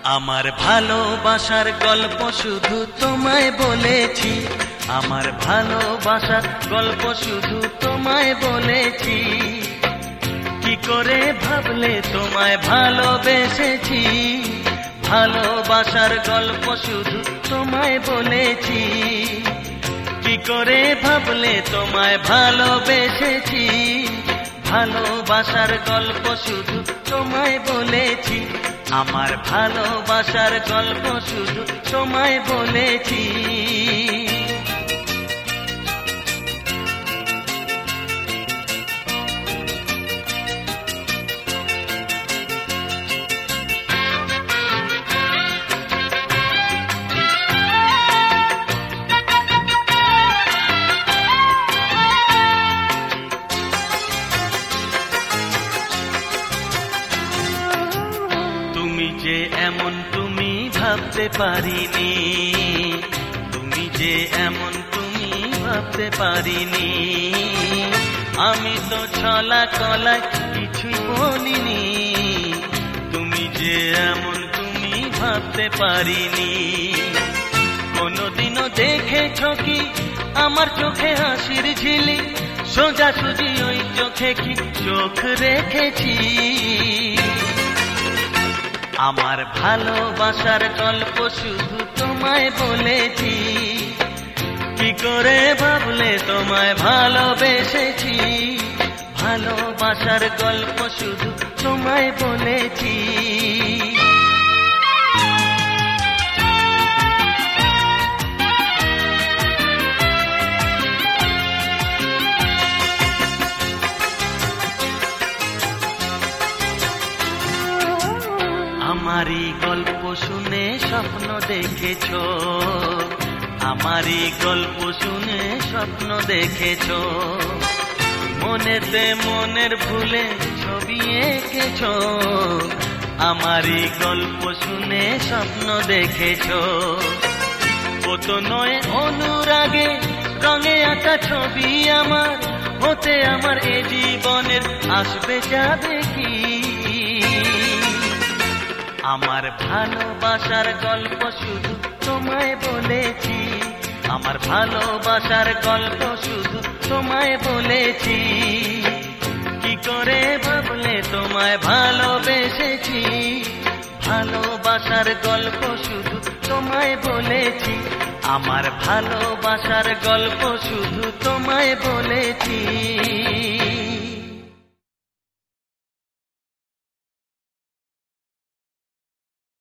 আমার ভালোবাসার গল্প শুধু তোমায় বলেছি, আমার ভালোবাসার গল্প শুধু তোমায় বলেছি। কি করে ভাবলে তোমায় ভালোবেসেছি, ভালোবাসার গল্প শুধু তোমায় বলেছি। কি করে ভাবলে তোমায় ভালোবেসেছি, ভালোবাসার গল্প শুধু তোমায় বলেছি। আমার ভালোবাসার গল্প শুধু তোমায় বলেছি। তুমি যে এমন তুমি ভাবতে পারিনি, তুমি যে এমন তুমি ভাবতে পারিনি। আমি তো ছলা কলায় কিছুই বলিনি, তুমি যে এমন তুমি ভাবতে পারিনি। কোনদিনও দেখেছ কি আমার চোখে হাসির ঝিলি, সোজাসুজি ওই চোখে কি চোখ রেখেছি। আমার ভালোবাসার গল্প শুধু তোমায় বলেছি। কি করে ভাবলে তোমায় ভালোবেসেছি, ভালোবাসার গল্প শুধু তোমায় বলেছি। আমারই গল্প শুনে স্বপ্ন দেখেছ, আমারই গল্প শুনে স্বপ্ন দেখেছ। মনেতে মনের ভুলে ছবি এঁকেছ, আমারই গল্প শুনে স্বপ্ন দেখেছ। ও তো নয় অনুরাগে রঙে আঁকা ছবি আমার, হতে আমার এ জীবনের আসবে যাবে কি। আমার ভালোবাসার গল্প শুধু তোমায় বলেছি, আমার ভালোবাসার গল্প শুধু তোমায় বলেছি। কি করে ভাবলে তোমায় ভালোবেসেছি, ভালোবাসার গল্প শুধু তোমায় বলেছি। আমার ভালোবাসার গল্প শুধু তোমায় বলেছি।